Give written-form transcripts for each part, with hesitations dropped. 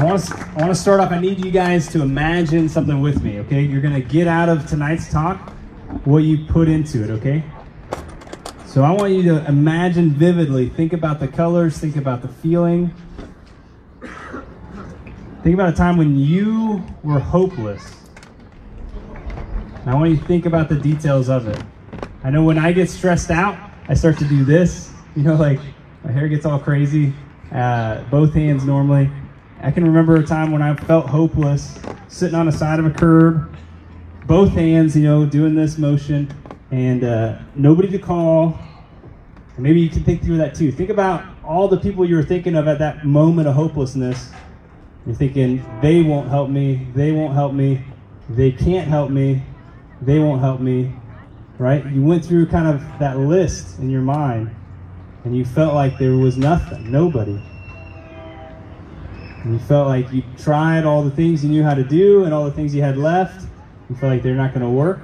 I want to start off. I need you guys to imagine something with me, okay? You're going to get out of tonight's talk what you put into it, okay? So I want you to imagine vividly. Think about the colors. Think about the feeling. Think about a time when you were hopeless. And I want you to think about the details of it. I know when I get stressed out, I start to do this. You know, like my hair gets all crazy. Both hands normally. I can remember a time when I felt hopeless, sitting on the side of a curb, both hands, you know, doing this motion, and nobody to call. And maybe you can think through that too. Think about all the people you were thinking of at that moment of hopelessness. You're thinking, they won't help me, they won't help me, they can't help me, they won't help me, right? You went through kind of that list in your mind, and you felt like there was nothing, nobody. And you felt like you tried all the things you knew how to do and all the things you had left. You felt like they're not going to work.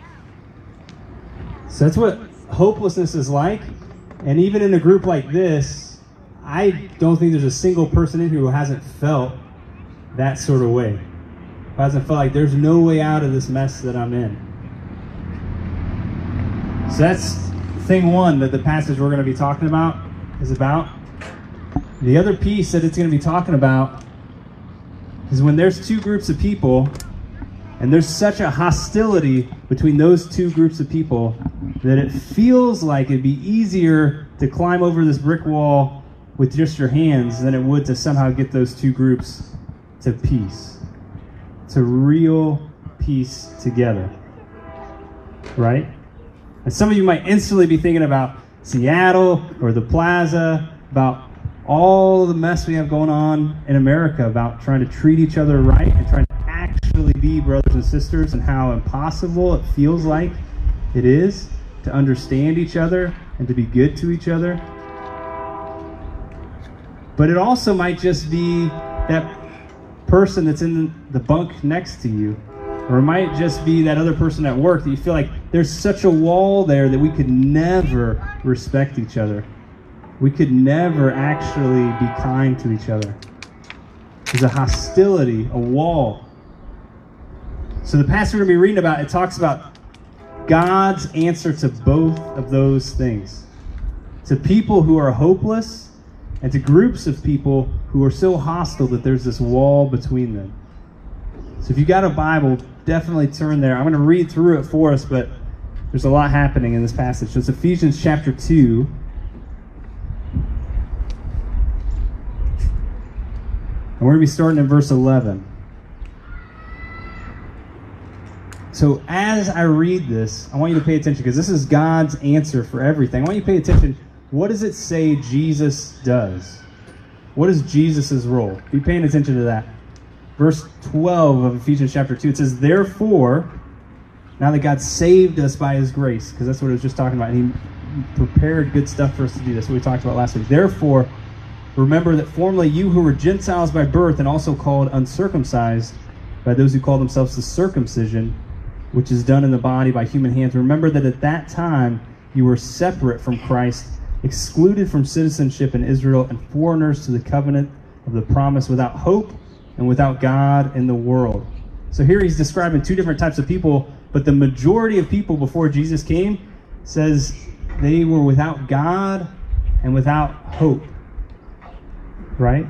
So that's what hopelessness is like. And even in a group like this, I don't think there's a single person in here who hasn't felt that sort of way. Who hasn't felt like there's no way out of this mess that I'm in. So that's thing one that the passage we're going to be talking about is about. The other piece that it's going to be talking about is when there's two groups of people and there's such a hostility between those two groups of people that it feels like it'd be easier to climb over this brick wall with just your hands than it would to somehow get those two groups to peace, to real peace together, right? And some of you might instantly be thinking about Seattle or the Plaza, about all the mess we have going on in America, about trying to treat each other right and trying to actually be brothers and sisters, and how impossible it feels like it is to understand each other and to be good to each other. But it also might just be that person that's in the bunk next to you, or it might just be that other person at work that you feel like there's such a wall there that we could never respect each other. We could never actually be kind to each other. There's a hostility, a wall. So the passage we're going to be reading about, it talks about God's answer to both of those things. To people who are hopeless, and to groups of people who are so hostile that there's this wall between them. So if you got a Bible, definitely turn there. I'm going to read through it for us, but there's a lot happening in this passage. So it's Ephesians chapter 2. And we're going to be starting in verse 11. So as I read this, I want you to pay attention, because this is God's answer for everything. I want you to pay attention. What does it say Jesus does? What is Jesus' role? Be paying attention to that. Verse 12 of Ephesians chapter 2, it says, therefore, now that God saved us by his grace, because that's what it was just talking about, and he prepared good stuff for us to do. That's what we talked about last week. Therefore, remember that formerly you who were Gentiles by birth and also called uncircumcised by those who call themselves the circumcision, which is done in the body by human hands. Remember that at that time you were separate from Christ, excluded from citizenship in Israel, and foreigners to the covenant of the promise, without hope and without God in the world. So here he's describing two different types of people, but the majority of people before Jesus came says they were without God and without hope. Right?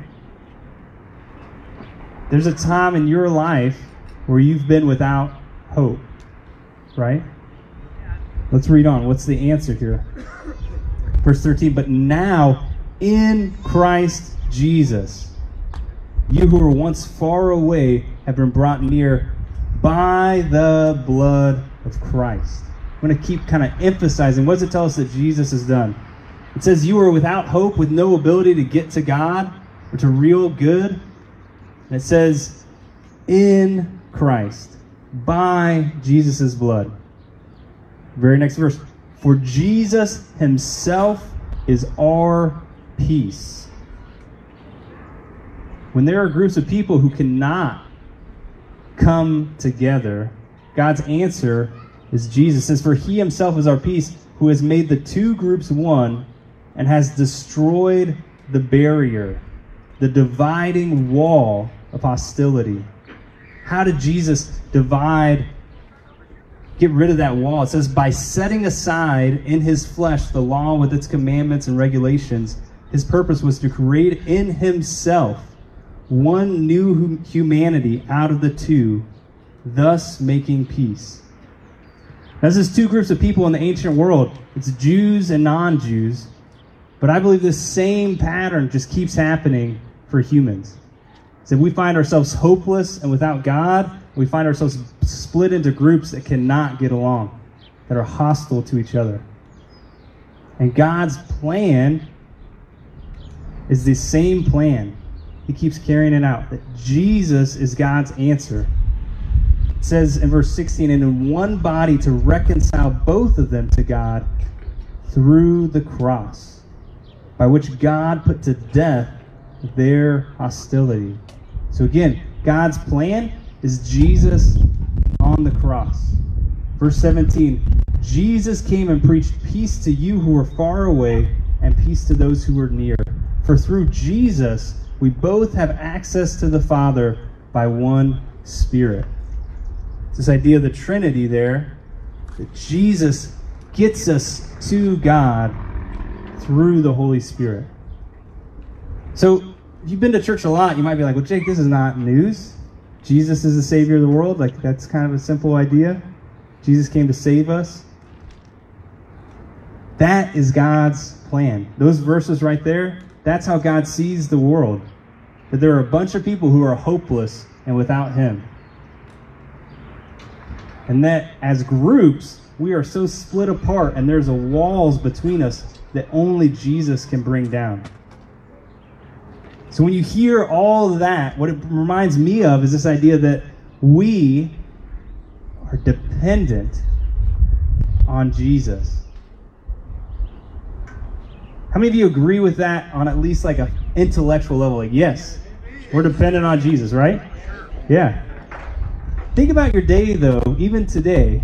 There's a time in your life where you've been without hope. Right? Let's read on. What's the answer here? Verse 13, but now in Christ Jesus, you who were once far away have been brought near by the blood of Christ. I'm going to keep kind of emphasizing, what does it tell us that Jesus has done? It says you were without hope, with no ability to get to God or to real good. And it says in Christ, by Jesus' blood. Very next verse. For Jesus himself is our peace. When there are groups of people who cannot come together, God's answer is Jesus. It says, for he himself is our peace, who has made the two groups one and has destroyed the barrier, the dividing wall of hostility. How did Jesus get rid of that wall? It says, by setting aside in his flesh the law with its commandments and regulations, his purpose was to create in himself one new humanity out of the two, thus making peace. Now, this is two groups of people in the ancient world. It's Jews and non-Jews. But I believe this same pattern just keeps happening for humans. So we find ourselves hopeless and without God, we find ourselves split into groups that cannot get along, that are hostile to each other. And God's plan is the same plan. He keeps carrying it out, that Jesus is God's answer. It says in verse 16, and in one body to reconcile both of them to God through the cross, by which God put to death their hostility. So again, God's plan is Jesus on the cross. Verse 17, Jesus came and preached peace to you who were far away and peace to those who were near. For through Jesus, we both have access to the Father by one Spirit. It's this idea of the Trinity there, that Jesus gets us to God through the Holy Spirit. So, if you've been to church a lot, you might be like, well, Jake, this is not news. Jesus is the Savior of the world. Like, that's kind of a simple idea. Jesus came to save us. That is God's plan. Those verses right there, that's how God sees the world. That there are a bunch of people who are hopeless and without Him. And that as groups, we are so split apart and there's walls between us that only Jesus can bring down. So when you hear all of that, what it reminds me of is this idea that we are dependent on Jesus. How many of you agree with that on at least like an intellectual level? Like, yes, we're dependent on Jesus, right? Yeah. Think about your day, though, even today.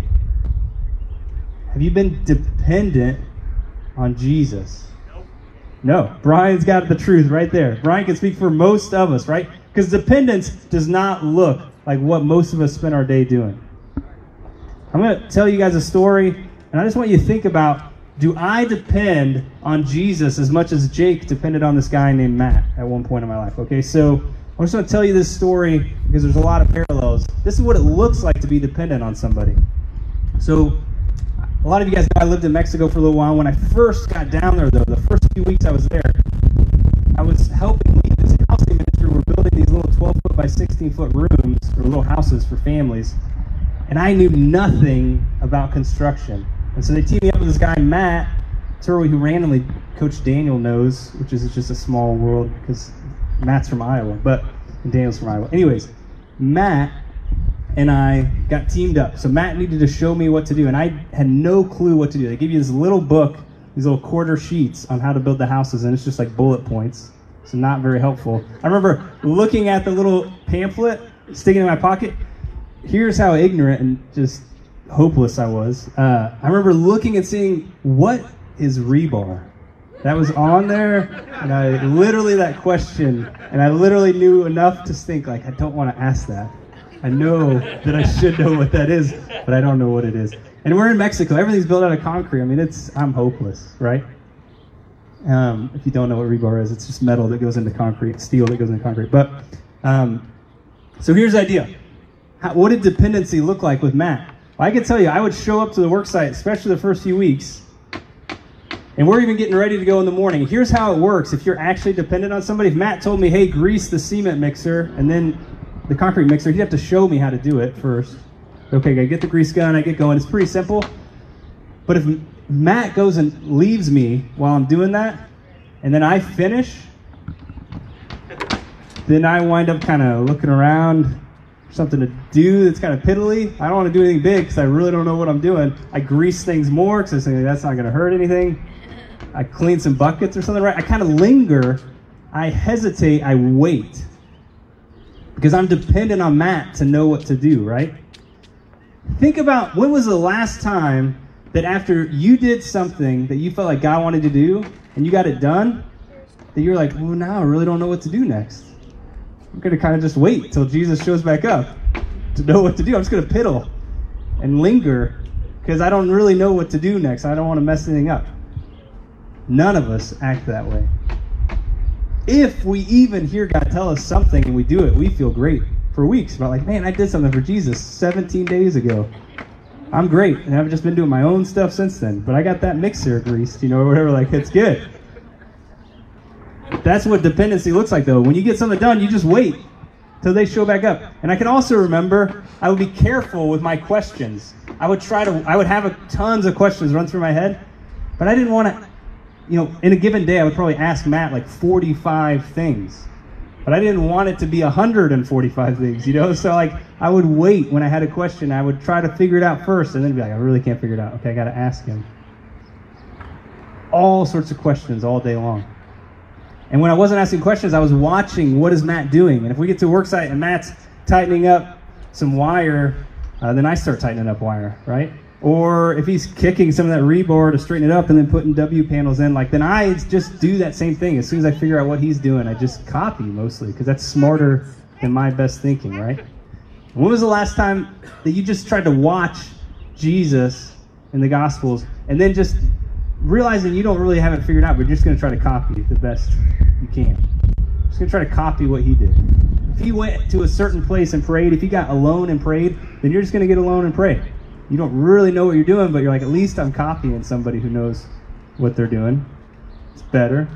Have you been dependent on Jesus? No. Brian's got the truth right there. Brian can speak for most of us, right? Because dependence does not look like what most of us spend our day doing. I'm going to tell you guys a story, and I just want you to think about, do I depend on Jesus as much as Jake depended on this guy named Matt at one point in my life? Okay, so I'm just going to tell you this story because there's a lot of parallels. This is what it looks like to be dependent on somebody. So a lot of you guys know I lived in Mexico for a little while. When I first got down there, though, the first few weeks I was there, I was helping lead this housing ministry. We're building these little 12-foot by 16-foot rooms, or little houses for families. And I knew nothing about construction. And so they teamed me up with this guy, Matt Turley, who randomly Coach Daniel knows, which is just a small world because Matt's from Iowa, and Daniel's from Iowa. Anyways, Matt and I got teamed up. So Matt needed to show me what to do, and I had no clue what to do. They give you this little book, these little quarter sheets on how to build the houses, and it's just like bullet points. So not very helpful. I remember looking at the little pamphlet, sticking it in my pocket. Here's how ignorant and just hopeless I was. I remember looking and seeing, what is rebar? That was on there, and I literally, that question, and I literally knew enough to think, like, I don't want to ask that. I know that I should know what that is, but I don't know what it is. And we're in Mexico. Everything's built out of concrete. I mean, I'm hopeless, right? If you don't know what rebar is, it's just metal that goes into concrete, steel that goes into concrete. But, so here's the idea. What did dependency look like with Matt? Well, I can tell you, I would show up to the work site, especially the first few weeks, and we're even getting ready to go in the morning. Here's how it works if you're actually dependent on somebody. If Matt told me, hey, grease the cement mixer and then the concrete mixer, he'd have to show me how to do it first. Okay, I get the grease gun, I get going. It's pretty simple. But if Matt goes and leaves me while I'm doing that, and then I finish, then I wind up kind of looking around, something to do that's kind of piddly. I don't want to do anything big because I really don't know what I'm doing. I grease things more because I think that's not going to hurt anything. I clean some buckets or something, right? I kind of linger. I hesitate. I wait. Because I'm dependent on Matt to know what to do, right? Think about, when was the last time that after you did something that you felt like God wanted to do and you got it done, that you're like, well, now I really don't know what to do next. I'm going to kind of just wait till Jesus shows back up to know what to do. I'm just going to piddle and linger because I don't really know what to do next. I don't want to mess anything up. None of us act that way. If we even hear God tell us something and we do it, we feel great for weeks about like, man, I did something for Jesus 17 days ago. I'm great, and I've just been doing my own stuff since then. But I got that mixer greased, or whatever, like, it's good. That's what dependency looks like, though. When you get something done, you just wait till they show back up. And I can also remember I would be careful with my questions. I would have tons of questions run through my head, but I didn't want to, in a given day, I would probably ask Matt like 45 things. But I didn't want it to be 145 things, So like I would wait when I had a question. I would try to figure it out first and then be like, I really can't figure it out. Okay, I got to ask him. All sorts of questions all day long. And when I wasn't asking questions, I was watching what is Matt doing. And if we get to a work site and Matt's tightening up some wire, then I start tightening up wire, right? Or if he's kicking some of that rebar to straighten it up and then putting W panels in, then I just do that same thing. As soon as I figure out what he's doing, I just copy mostly because that's smarter than my best thinking, right? When was the last time that you just tried to watch Jesus in the Gospels and then just realizing you don't really have it figured out, but you're just going to try to copy the best you can? Just going to try to copy what he did. If he went to a certain place and prayed, if he got alone and prayed, then you're just going to get alone and pray. You don't really know what you're doing, but you're like, at least I'm copying somebody who knows what they're doing. It's better.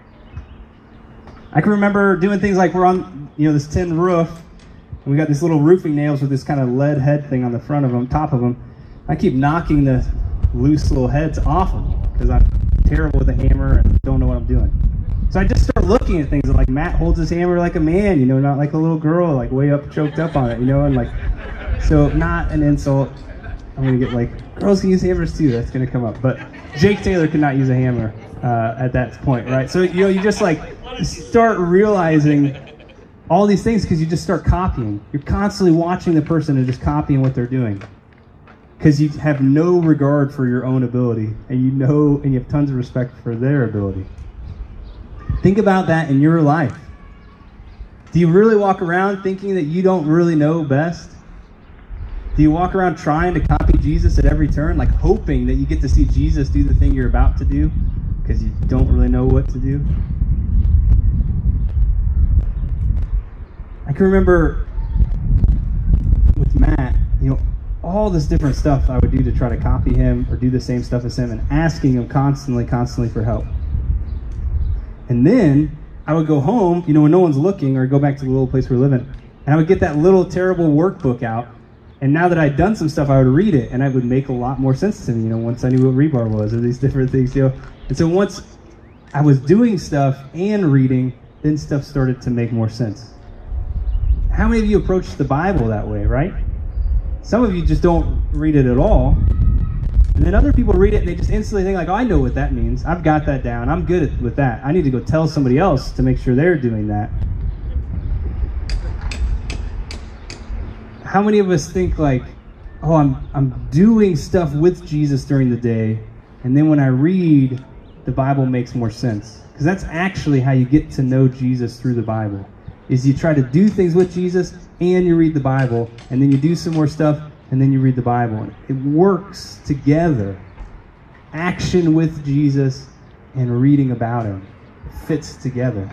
I can remember doing things like we're on, this tin roof, and we got these little roofing nails with this kind of lead head thing on the front of them, top of them. I keep knocking the loose little heads off of them because I'm terrible with a hammer and don't know what I'm doing. So I just start looking at things like Matt holds his hammer like a man, not like a little girl, like way up, choked up on it, and like, so not an insult. I'm going to get girls can use hammers too. That's going to come up. But Jake Taylor could not use a hammer at that point, right? So, you just start realizing all these things because you just start copying. You're constantly watching the person and just copying what they're doing because you have no regard for your own ability and you have tons of respect for their ability. Think about that in your life. Do you really walk around thinking that you don't really know best? Do you walk around trying to copy Jesus at every turn, hoping that you get to see Jesus do the thing you're about to do because you don't really know what to do? I can remember with Matt, all this different stuff I would do to try to copy him or do the same stuff as him and asking him constantly for help. And then I would go home, when no one's looking, or go back to the little place we were living, and I would get that little terrible workbook out. And now that I'd done some stuff, I would read it, and it would make a lot more sense to me, once I knew what rebar was, or these different things, And so once I was doing stuff and reading, then stuff started to make more sense. How many of you approach the Bible that way, right? Some of you just don't read it at all. And then other people read it, and they just instantly think, I know what that means. I've got that down. I'm good with that. I need to go tell somebody else to make sure they're doing that. How many of us think I'm doing stuff with Jesus during the day, and then when I read, the Bible makes more sense? Because that's actually how you get to know Jesus through the Bible, is you try to do things with Jesus, and you read the Bible, and then you do some more stuff, and then you read the Bible. It works together. Action with Jesus and reading about him. It fits together.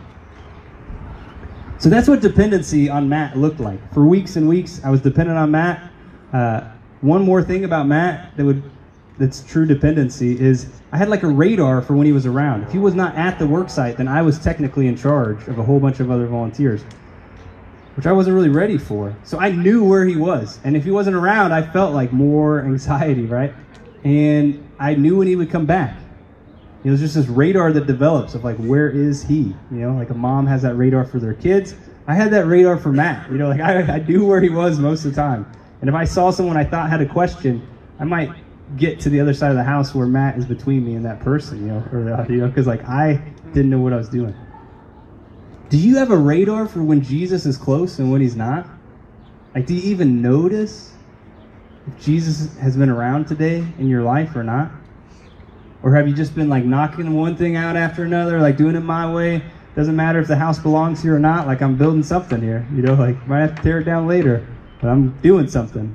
So that's what dependency on Matt looked like. For weeks and weeks, I was dependent on Matt. One more thing about Matt that's true dependency is I had a radar for when he was around. If he was not at the work site, then I was technically in charge of a whole bunch of other volunteers, which I wasn't really ready for. So I knew where he was. And if he wasn't around, I felt more anxiety, right? And I knew when he would come back. It was just this radar that develops of where is he? A mom has that radar for their kids. I had that radar for Matt. I knew where he was most of the time. And if I saw someone I thought had a question, I might get to the other side of the house where Matt is between me and that person, because I didn't know what I was doing. Do you have a radar for when Jesus is close and when he's not? Do you even notice if Jesus has been around today in your life or not? Or have you just been knocking one thing out after another, doing it my way, Doesn't matter if the house belongs here or not. Like, I'm building something here. You know, like, might have to tear it down later, but I'm doing something.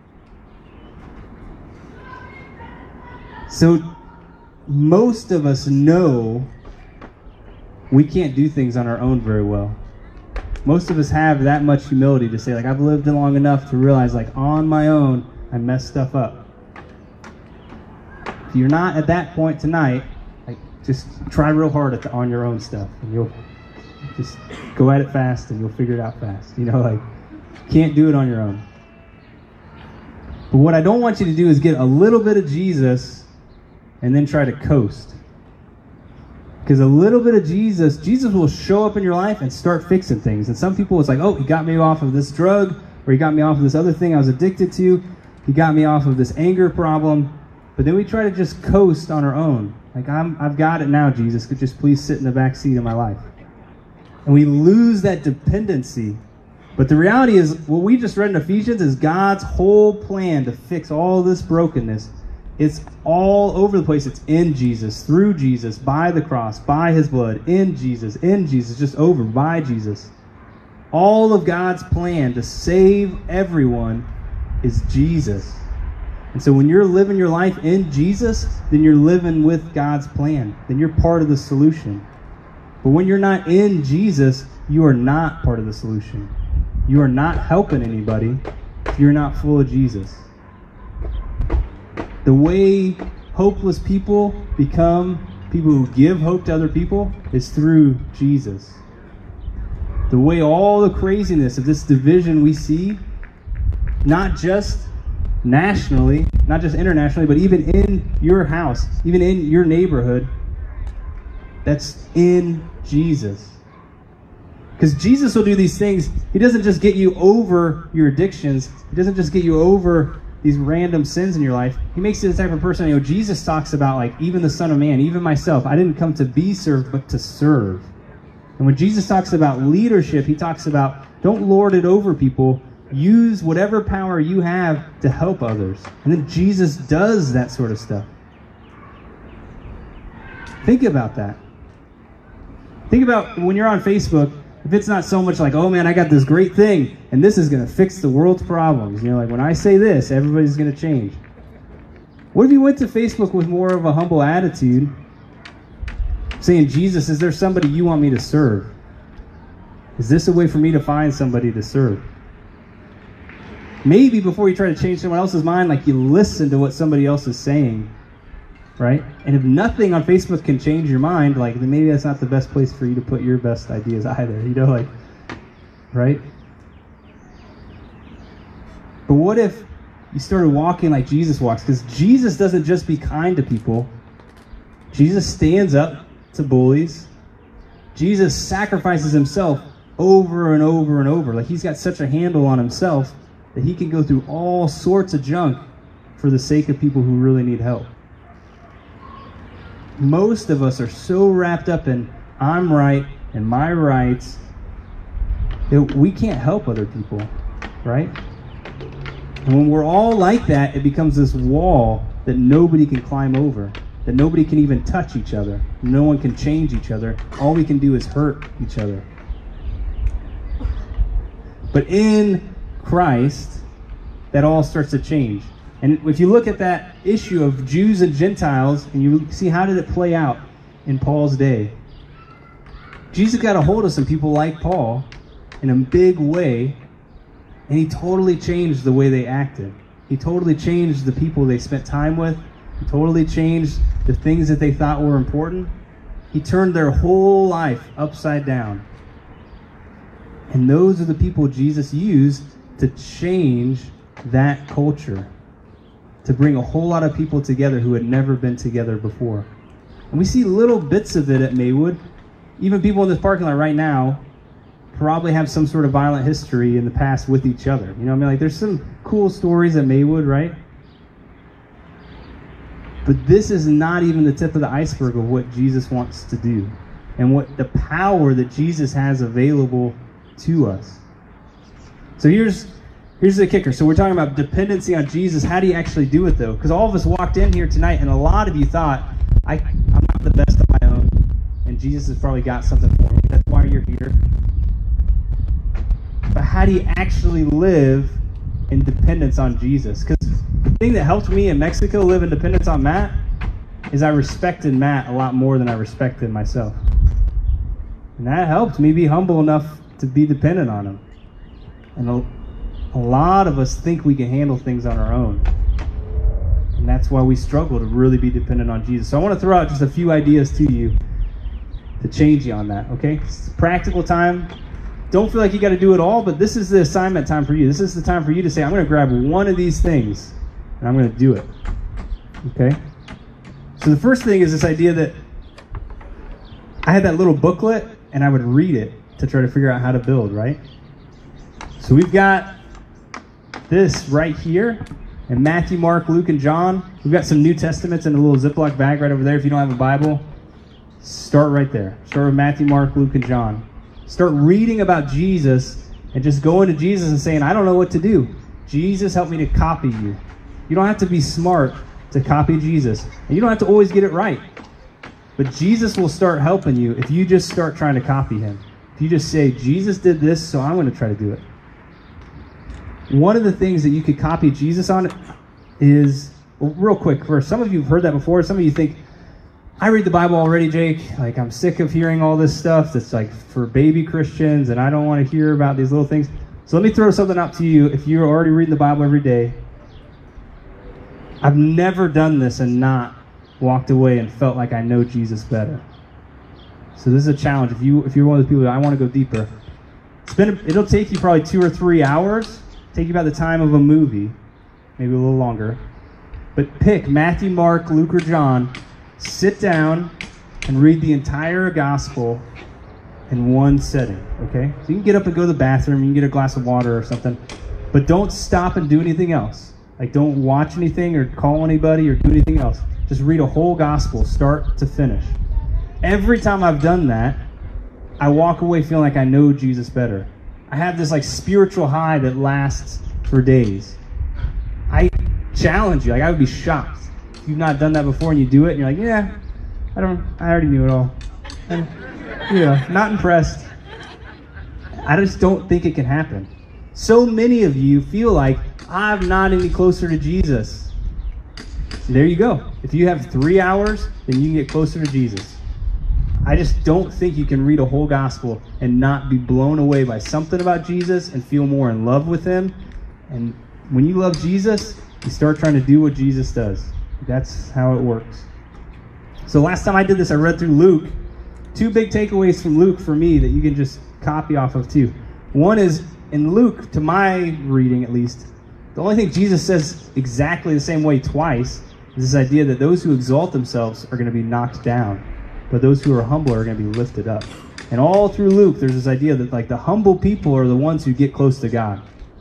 So most of us know we can't do things on our own very well. Most of us have that much humility to say, like, I've lived long enough to realize, like, on my own, I mess stuff up. If you're not at that point tonight, like, just try real hard on your own stuff, and you'll just go at it fast, and you'll figure it out fast. You know, like, can't do it on your own. But what I don't want you to do is get a little bit of Jesus and then try to coast. Because a little bit of Jesus will show up in your life and start fixing things. And some people, it's like, oh, he got me off of this drug, or he got me off of this other thing I was addicted to. He got me off of this anger problem. But then we try to just coast on our own. Like, I've got it now, Jesus. Could just please sit in the back seat of my life. And we lose that dependency. But the reality is, what we just read in Ephesians is God's whole plan to fix all this brokenness. It's all over the place. It's in Jesus, through Jesus, by the cross, by his blood, in Jesus, just over, by Jesus. All of God's plan to save everyone is Jesus. And so when you're living your life in Jesus, then you're living with God's plan. Then you're part of the solution. But when you're not in Jesus, you are not part of the solution. You are not helping anybody if you're not full of Jesus. The way hopeless people become people who give hope to other people is through Jesus. The way all the craziness of this division we see, not just nationally, not just internationally, but even in your house, even in your neighborhood, that's in Jesus. Because Jesus will do these things. He doesn't just get you over your addictions. He doesn't just get you over these random sins in your life. He makes you the type of person, you know, Jesus talks about, like, even the Son of Man, even myself, I didn't come to be served, but to serve. And when Jesus talks about leadership, he talks about, don't lord it over people. Use whatever power you have to help others. And then Jesus does that sort of stuff. Think about that. Think about when you're on Facebook, if it's not so much like, oh man, I got this great thing, and this is going to fix the world's problems. You know, like, when I say this, everybody's going to change. What if you went to Facebook with more of a humble attitude, saying, Jesus, is there somebody you want me to serve? Is this a way for me to find somebody to serve? Maybe before you try to change someone else's mind, like, you listen to what somebody else is saying, right? And if nothing on Facebook can change your mind, like, then maybe that's not the best place for you to put your best ideas either, you know, like, right? But what if you started walking like Jesus walks? Because Jesus doesn't just be kind to people. Jesus stands up to bullies. Jesus sacrifices himself over and over and over. Like, he's got such a handle on himself that he can go through all sorts of junk for the sake of people who really need help. Most of us are so wrapped up in I'm right and my rights that we can't help other people, right? And when we're all like that, it becomes this wall that nobody can climb over, that nobody can even touch each other. No one can change each other. All we can do is hurt each other. But in Christ, that all starts to change. And if you look at that issue of Jews and Gentiles, and you see how did it play out in Paul's day, Jesus got a hold of some people like Paul in a big way, and he totally changed the way they acted. He totally changed the people they spent time with. He totally changed the things that they thought were important. He turned their whole life upside down. And those are the people Jesus used to change that culture, to bring a whole lot of people together who had never been together before. And we see little bits of it at Maywood. Even people in this parking lot right now probably have some sort of violent history in the past with each other. You know what I mean? Like, there's some cool stories at Maywood, right? But this is not even the tip of the iceberg of what Jesus wants to do and what the power that Jesus has available to us. So here's the kicker. So we're talking about dependency on Jesus. How do you actually do it, though? Because all of us walked in here tonight, and a lot of you thought, I'm not the best on my own, and Jesus has probably got something for me. you're here. But how do you actually live in dependence on Jesus? Because the thing that helped me in Mexico live in dependence on Matt is I respected Matt a lot more than I respected myself. And that helped me be humble enough to be dependent on him. And a lot of us think we can handle things on our own. And that's why we struggle to really be dependent on Jesus. So I want to throw out just a few ideas to you to change you on that, okay? It's practical time. Don't feel like you got to do it all, but this is the assignment time for you. This is the time for you to say, I'm going to grab one of these things, and I'm going to do it, okay? So the first thing is this idea that I had that little booklet, and I would read it to try to figure out how to build, right? So we've got this right here, and Matthew, Mark, Luke, and John. We've got some New Testaments in a little Ziploc bag right over there. If you don't have a Bible, start right there. Start with Matthew, Mark, Luke, and John. Start reading about Jesus and just going to Jesus and saying, I don't know what to do. Jesus, help me to copy you. You don't have to be smart to copy Jesus. And you don't have to always get it right. But Jesus will start helping you if you just start trying to copy him. If you just say, Jesus did this, so I'm going to try to do it. One of the things that you could copy Jesus on is, well, real quick first, some of you have heard that before. Some of you think, I read the Bible already, Jake. Like, I'm sick of hearing all this stuff that's like for baby Christians, and I don't want to hear about these little things. So let me throw something out to you. If you're already reading the Bible every day, I've never done this and not walked away and felt like I know Jesus better. So this is a challenge. If you're one of those people that I want to go deeper, it'll take you probably 2 or 3 hours. Take you about the time of a movie, maybe a little longer. But pick Matthew, Mark, Luke, or John. Sit down and read the entire gospel in one setting, okay? So you can get up and go to the bathroom, you can get a glass of water or something, but don't stop and do anything else. Like, don't watch anything or call anybody or do anything else. Just read a whole gospel, start to finish. Every time I've done that, I walk away feeling like I know Jesus better. I have this like spiritual high that lasts for days. I challenge you, like I would be shocked if you've not done that before and you do it and you're like, yeah, I already knew it all. And, not impressed. I just don't think it can happen. So many of you feel like I'm not any closer to Jesus. There you go. If you have 3 hours, then you can get closer to Jesus. I just don't think you can read a whole gospel and not be blown away by something about Jesus and feel more in love with him. And when you love Jesus, you start trying to do what Jesus does. That's how it works. So last time I did this, I read through Luke. 2 big takeaways from Luke for me that you can just copy off of too. One is, in Luke, to my reading at least, the only thing Jesus says exactly the same way twice is this idea that those who exalt themselves are going to be knocked down, but those who are humble are going to be lifted up. And all through Luke, there's this idea that like the humble people are the ones who get close to God.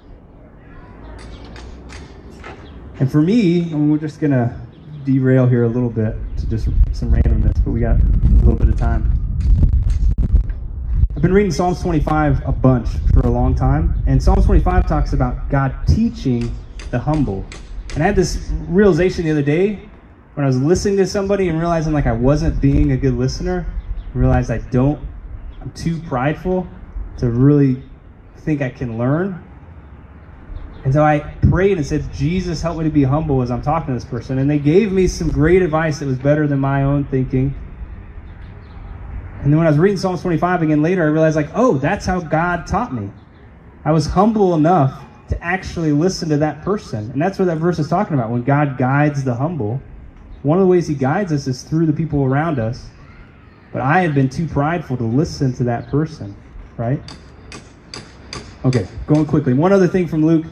And for me, we're just going to derail here a little bit to just some randomness, but we got a little bit of time. I've been reading Psalms 25 a bunch for a long time, and Psalms 25 talks about God teaching the humble. And I had this realization the other day when I was listening to somebody and realizing like I wasn't being a good listener. I realized I'm too prideful to really think I can learn. And so I prayed and said, Jesus, help me to be humble as I'm talking to this person. And they gave me some great advice that was better than my own thinking. And then when I was reading Psalms 25 again later, I realized like, oh, that's how God taught me. I was humble enough to actually listen to that person. And that's what that verse is talking about. When God guides the humble, one of the ways he guides us is through the people around us. But I had been too prideful to listen to that person, right? Okay, going quickly. One other thing from Luke.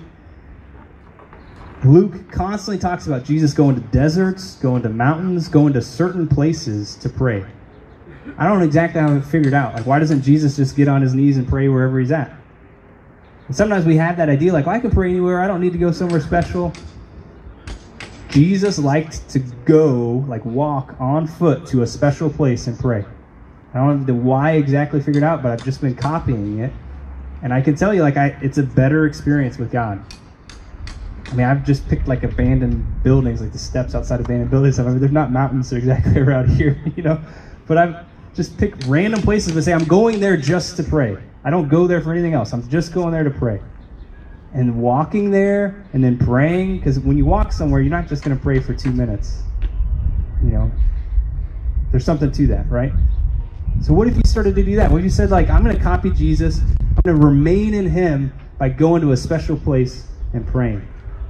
Luke constantly talks about Jesus going to deserts, going to mountains, going to certain places to pray. I don't exactly have it figured out. Like, why doesn't Jesus just get on his knees and pray wherever he's at? And sometimes we have that idea, like, well, I can pray anywhere. I don't need to go somewhere special. Jesus liked to go, like, walk on foot to a special place and pray. I don't have the why exactly figured out, but I've just been copying it. And I can tell you, like, it's a better experience with God. I mean, I've just picked, like, abandoned buildings, like the steps outside abandoned buildings. I mean, there's not mountains exactly around here, But just pick random places but say, I'm going there just to pray. I don't go there for anything else. I'm just going there to pray. And walking there and then praying, because when you walk somewhere, you're not just going to pray for 2 minutes. You know, there's something to that, right? So what if you started to do that? What if you said, like, I'm going to copy Jesus, I'm going to remain in him by going to a special place and praying.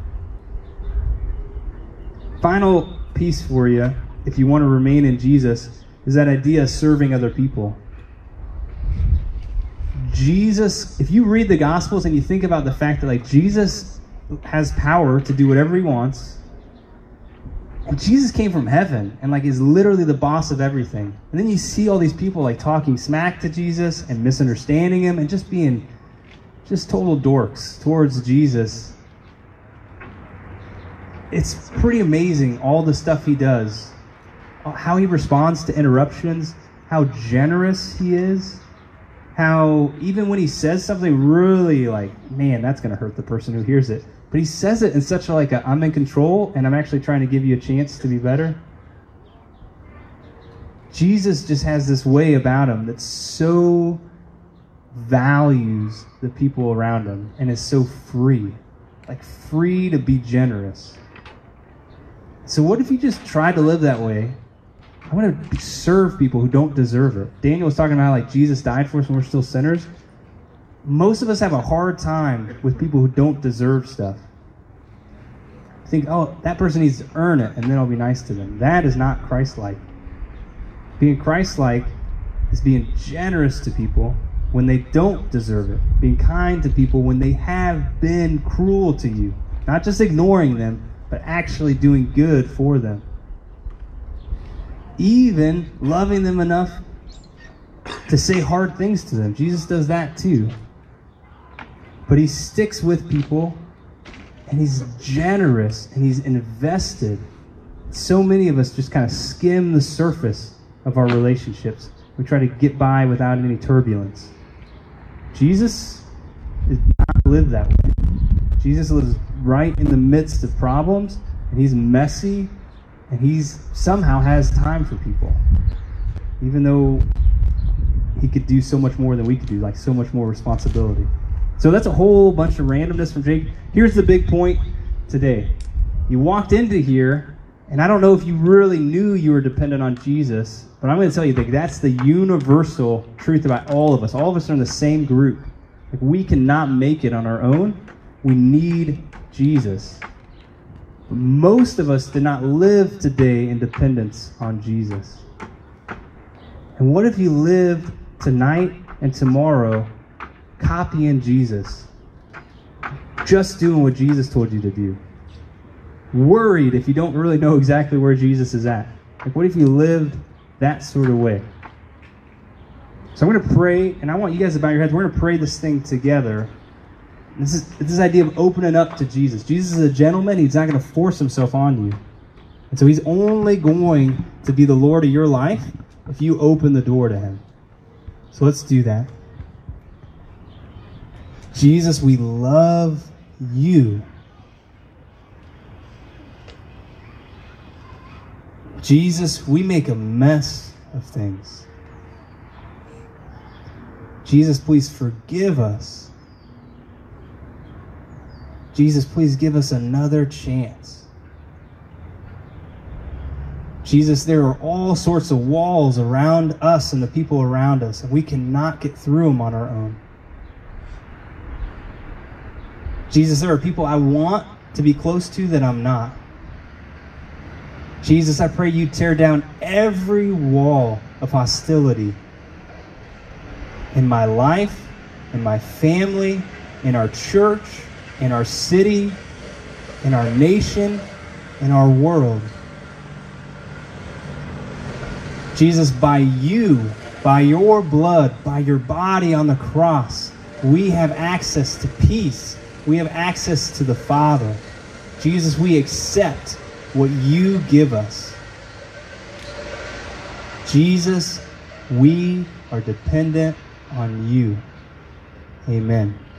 Final piece for you, if you want to remain in Jesus, is that idea of serving other people. Jesus, if you read the Gospels and you think about the fact that, like, Jesus has power to do whatever he wants, and Jesus came from heaven and, like, is literally the boss of everything. And then you see all these people, like, talking smack to Jesus and misunderstanding him and just being just total dorks towards Jesus. It's pretty amazing all the stuff he does, how he responds to interruptions, how generous he is, how even when he says something really like, man, that's going to hurt the person who hears it, but he says it in such a, like, I'm in control and I'm actually trying to give you a chance to be better. Jesus just has this way about him that so values the people around him and is so free, like free to be generous. So what if you just try to live that way? I want to serve people who don't deserve it. Daniel was talking about how, like, Jesus died for us when we're still sinners. Most of us have a hard time with people who don't deserve stuff. Think, oh, that person needs to earn it, and then I'll be nice to them. That is not Christ-like. Being Christ-like is being generous to people when they don't deserve it. Being kind to people when they have been cruel to you. Not just ignoring them, but actually doing good for them. Even loving them enough to say hard things to them. Jesus does that too. But he sticks with people, and he's generous, and he's invested. So many of us just kind of skim the surface of our relationships. We try to get by without any turbulence. Jesus does not live that way. Jesus lives right in the midst of problems, and he's messy, and he's somehow has time for people. Even though he could do so much more than we could do, like so much more responsibility. So that's a whole bunch of randomness from Jake. Here's the big point today. You walked into here, and I don't know if you really knew you were dependent on Jesus, but I'm going to tell you that that's the universal truth about all of us. All of us are in the same group. Like, we cannot make it on our own. We need Jesus. But most of us did not live today in dependence on Jesus. And what if you lived tonight and tomorrow copying Jesus? Just doing what Jesus told you to do. Worried if you don't really know exactly where Jesus is at. Like, what if you lived that sort of way? So I'm going to pray, and I want you guys to bow your heads. We're going to pray this thing together. This idea of opening up to Jesus. Jesus is a gentleman. He's not going to force himself on you. And so he's only going to be the Lord of your life if you open the door to him. So let's do that. Jesus, we love you. Jesus, we make a mess of things. Jesus, please forgive us. Jesus, please give us another chance. Jesus, there are all sorts of walls around us and the people around us, and we cannot get through them on our own. Jesus, there are people I want to be close to that I'm not. Jesus, I pray you tear down every wall of hostility in my life, in my family, in our church, in our city, in our nation, in our world. Jesus, by you, by your blood, by your body on the cross, we have access to peace. We have access to the Father. Jesus, we accept what you give us. Jesus, we are dependent on you. Amen.